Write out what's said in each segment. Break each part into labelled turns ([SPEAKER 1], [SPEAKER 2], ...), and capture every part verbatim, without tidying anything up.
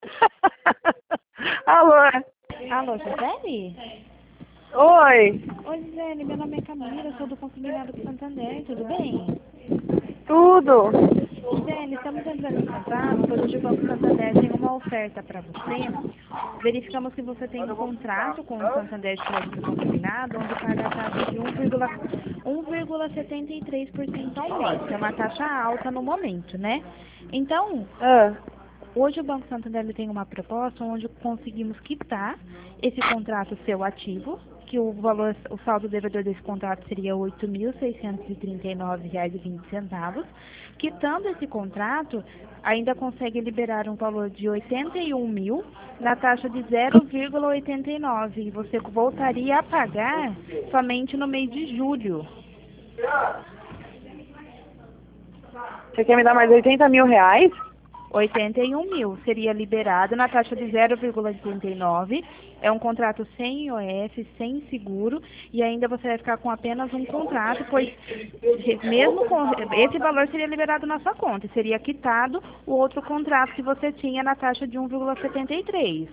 [SPEAKER 1] Alô?
[SPEAKER 2] Alô, Gisele?
[SPEAKER 1] Oi,
[SPEAKER 2] Oi, Gisele, meu nome é Camila, sou do Consignado do Santander, tudo bem?
[SPEAKER 1] tudo?
[SPEAKER 2] Gisele, estamos entrando em contato, pois hoje o Banco Santander tem uma oferta para você. Verificamos que você tem um contrato com o Santander de Crédito Consignado, onde paga a taxa de um vírgula setenta e três por cento ao mês, que é uma taxa alta no momento, né? Então,
[SPEAKER 1] Ah,
[SPEAKER 2] hoje o Banco Santander ele tem uma proposta onde conseguimos quitar esse contrato seu ativo, que o valor, o saldo devedor desse contrato seria oito mil seiscentos e trinta e nove reais e vinte centavos. Quitando esse contrato, ainda consegue liberar um valor de oitenta e um mil na taxa de zero vírgula oitenta e nove e você voltaria a pagar somente no mês de julho.
[SPEAKER 1] você quer me dar mais oitenta mil reais?
[SPEAKER 2] oitenta e um mil seria liberado na taxa de zero vírgula oitenta e nove. É um contrato sem I O F, sem seguro, e ainda você vai ficar com apenas um contrato, pois mesmo com esse valor seria liberado na sua conta, e seria quitado o outro contrato que você tinha na taxa de um vírgula setenta e três.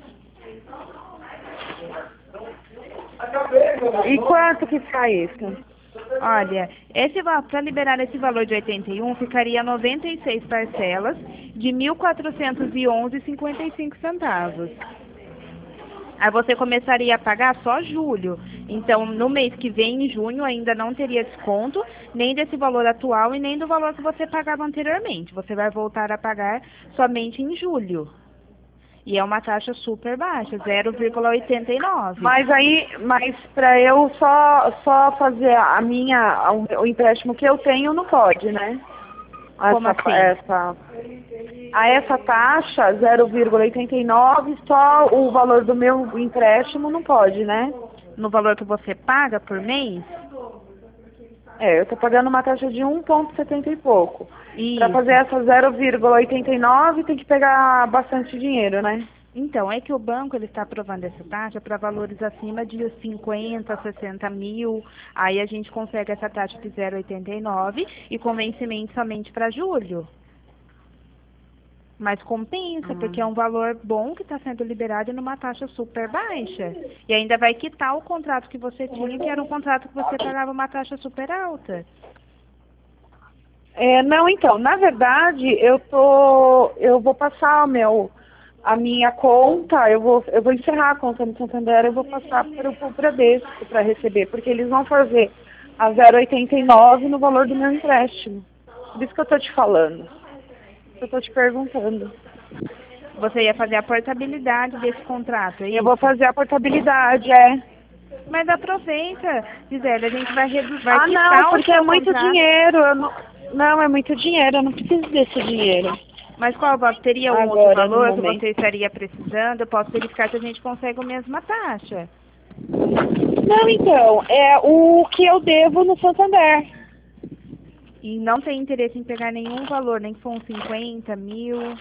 [SPEAKER 1] E quanto que sai isso?
[SPEAKER 2] Olha, esse para liberar esse valor de oitenta e um ficaria noventa e seis parcelas de mil quatrocentos e onze reais e cinquenta e cinco centavos. Aí você começaria a pagar só julho. Então, no mês que vem, em junho, ainda não teria desconto, nem desse valor atual e nem do valor que você pagava anteriormente. Você vai voltar a pagar somente em julho. E é uma taxa super baixa, zero vírgula oitenta e nove.
[SPEAKER 1] Mas aí, mas pra eu só, só fazer a minha, o, o empréstimo que eu tenho não pode, né?
[SPEAKER 2] Como
[SPEAKER 1] Essa,
[SPEAKER 2] assim?
[SPEAKER 1] essa, a essa taxa, zero vírgula oitenta e nove, só o valor do meu empréstimo não pode, né?
[SPEAKER 2] No valor que você paga por mês?
[SPEAKER 1] É, eu tô pagando uma taxa de um vírgula setenta e pouco. Para
[SPEAKER 2] Isso.
[SPEAKER 1] fazer essa zero vírgula oitenta e nove tem que pegar bastante dinheiro, né?
[SPEAKER 2] Então, é que o banco ele está aprovando essa taxa para valores acima de cinquenta, sessenta mil. Aí a gente consegue essa taxa de zero vírgula oitenta e nove e com vencimento somente para julho. Mas compensa, porque é
[SPEAKER 1] Hum.
[SPEAKER 2] um valor bom que está sendo liberado e numa taxa super baixa. E ainda vai quitar o contrato que você tinha, que era um contrato que você pagava uma taxa super alta.
[SPEAKER 1] É, não, então, na verdade, eu tô, eu vou passar o meu, a minha conta, eu vou, eu vou encerrar a conta no Santander, eu vou passar para o Bradesco para receber, porque eles vão fazer a zero vírgula oitenta e nove no valor do meu empréstimo. Por isso que eu tô te falando. Eu tô te perguntando.
[SPEAKER 2] Você ia fazer a portabilidade desse contrato, é
[SPEAKER 1] Eu vou
[SPEAKER 2] isso?
[SPEAKER 1] fazer a portabilidade, é.
[SPEAKER 2] Mas aproveita, Gisele, a gente vai, redu- vai
[SPEAKER 1] Ah, não,
[SPEAKER 2] quitar o
[SPEAKER 1] porque é
[SPEAKER 2] seu
[SPEAKER 1] muito
[SPEAKER 2] contrato.
[SPEAKER 1] dinheiro. Eu não, não, é muito dinheiro. Eu não preciso desse dinheiro
[SPEAKER 2] Mas qual va- teria um outro
[SPEAKER 1] agora, no
[SPEAKER 2] valor que
[SPEAKER 1] momento.
[SPEAKER 2] você estaria precisando? Eu posso verificar se a gente consegue a mesma taxa.
[SPEAKER 1] Não, então, é o que eu devo no Santander.
[SPEAKER 2] E não tem interesse em pegar nenhum valor, nem que for uns cinquenta mil.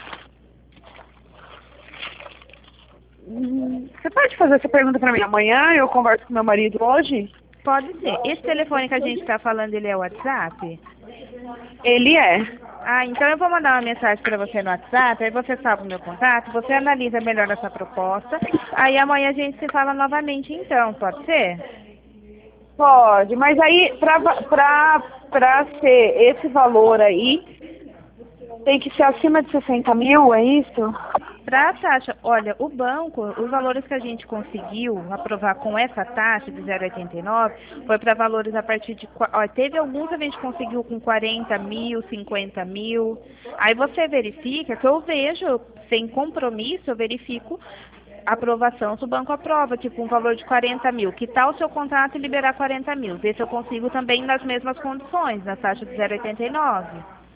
[SPEAKER 1] Hum, Você pode fazer essa pergunta pra mim amanhã? Eu converso com meu marido hoje?
[SPEAKER 2] Pode ser. Esse telefone que a gente está falando, ele é o WhatsApp?
[SPEAKER 1] Ele é.
[SPEAKER 2] Ah, então eu vou mandar uma mensagem para você no WhatsApp, aí você salva o meu contato, você analisa melhor essa proposta, aí amanhã a gente se fala novamente então, pode ser?
[SPEAKER 1] Pode, mas aí, pra, pra, pra ser esse valor aí, tem que ser acima de sessenta mil, é isso?
[SPEAKER 2] Para a taxa, olha, o banco, os valores que a gente conseguiu aprovar com essa taxa de zero vírgula oitenta e nove foi para valores a partir de, qua- ó, teve alguns que a gente conseguiu com quarenta mil, cinquenta mil, aí você verifica que eu vejo, sem compromisso, eu verifico a aprovação, se o banco aprova, tipo um valor de quarenta mil, quitar o seu contrato e liberar quarenta mil, ver se eu consigo também nas mesmas condições, na taxa de zero vírgula oitenta e nove.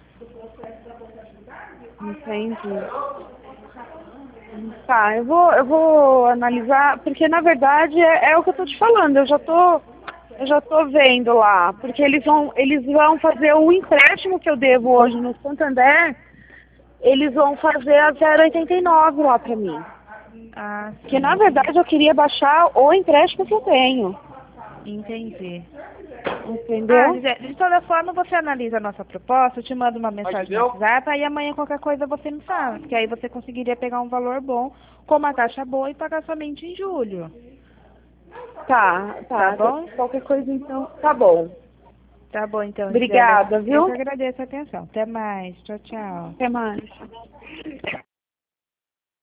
[SPEAKER 1] Entendi. Tá, eu vou, eu vou analisar, porque na verdade é, é o que eu tô te falando, eu já tô, eu já tô vendo lá, porque eles vão, eles vão fazer o empréstimo que eu devo hoje no Santander, eles vão fazer a zero vírgula oitenta e nove lá pra mim.
[SPEAKER 2] Ah,
[SPEAKER 1] Porque
[SPEAKER 2] sim.
[SPEAKER 1] na verdade eu queria baixar o empréstimo que eu tenho.
[SPEAKER 2] Entendi.
[SPEAKER 1] Entendeu?
[SPEAKER 2] Ah, Gisele, de toda forma, você analisa a nossa proposta, eu te mando uma mensagem no WhatsApp, aí amanhã qualquer coisa você me fala, porque aí você conseguiria pegar um valor bom, com uma taxa boa e pagar somente em julho.
[SPEAKER 1] Tá, tá.
[SPEAKER 2] Tá bom?
[SPEAKER 1] Qualquer coisa então. Tá bom.
[SPEAKER 2] Tá bom, então, Gisele.
[SPEAKER 1] Obrigada,
[SPEAKER 2] Eu
[SPEAKER 1] viu?
[SPEAKER 2] que agradeço a atenção. Até mais. Tchau, tchau.
[SPEAKER 1] Até mais.